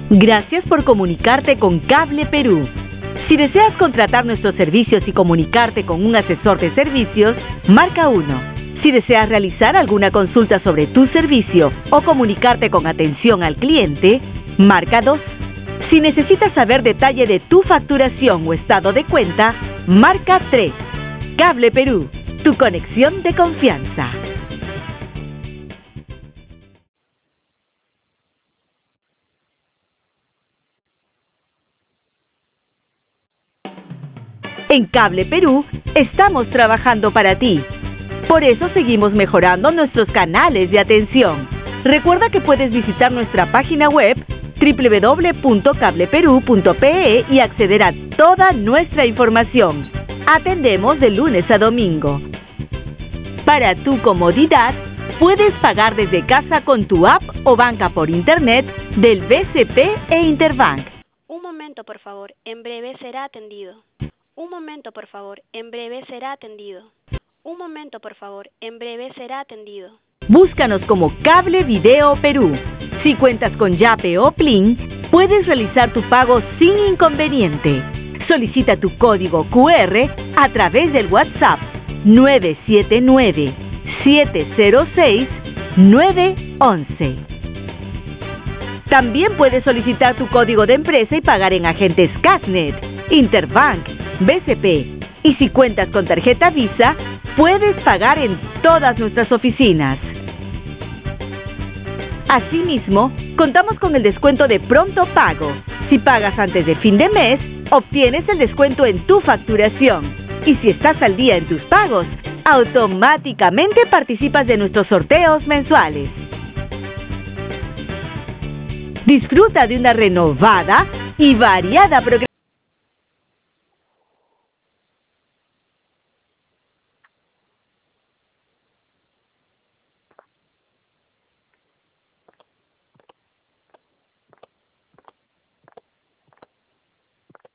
Gracias por comunicarte con Cable Perú. Si deseas contratar nuestros servicios y comunicarte con un asesor de servicios, marca 1. Si deseas realizar alguna consulta sobre tu servicio o comunicarte con atención al cliente, marca 2. Si necesitas saber detalle de tu facturación o estado de cuenta, marca 3. Cable Perú, tu conexión de confianza. En Cable Perú estamos trabajando para ti. Por eso seguimos mejorando nuestros canales de atención. Recuerda que puedes visitar nuestra página web www.cableperu.pe y acceder a toda nuestra información. Atendemos de lunes a domingo. Para tu comodidad, puedes pagar desde casa con tu app o banca por internet del BCP e Interbank. Un momento, por favor, en breve será atendido. Un momento, por favor, en breve será atendido. Un momento, por favor, en breve será atendido. Búscanos como Cable Video Perú. Si cuentas con Yape o Plin, puedes realizar tu pago sin inconveniente. Solicita tu código QR a través del WhatsApp 979-706-911. También puedes solicitar tu código de empresa y pagar en agentes Casnet, Interbank, BCP. Y si cuentas con tarjeta Visa, puedes pagar en todas nuestras oficinas. Asimismo, contamos con el descuento de pronto pago. Si pagas antes de fin de mes, obtienes el descuento en tu facturación. Y si estás al día en tus pagos, automáticamente participas de nuestros sorteos mensuales. Disfruta de una renovada y variada programación.